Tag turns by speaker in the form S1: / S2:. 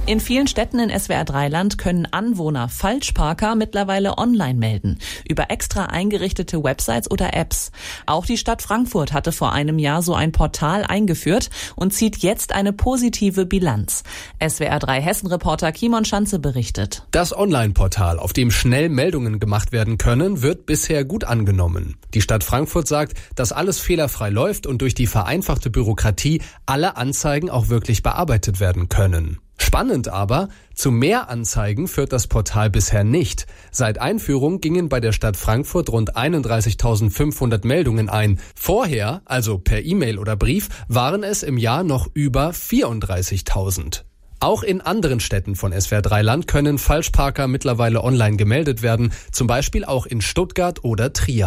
S1: In vielen Städten in SWR3-Land können Anwohner Falschparker mittlerweile online melden, über extra eingerichtete Websites oder Apps. Auch die Stadt Frankfurt hatte vor einem Jahr so ein Portal eingeführt und zieht jetzt eine positive Bilanz. SWR3 Hessen-Reporter Kimon Schanze berichtet.
S2: Das Online-Portal, auf dem schnell Meldungen gemacht werden können, wird bisher gut angenommen. Die Stadt Frankfurt sagt, dass alles fehlerfrei läuft und durch die vereinfachte Bürokratie alle Anzeigen auch wirklich bearbeitet werden können. Spannend aber, zu mehr Anzeigen führt das Portal bisher nicht. Seit Einführung gingen bei der Stadt Frankfurt rund 31.500 Meldungen ein. Vorher, also per E-Mail oder Brief, waren es im Jahr noch über 34.000. Auch in anderen Städten von SWR3-Land können Falschparker mittlerweile online gemeldet werden, zum Beispiel auch in Stuttgart oder Trier.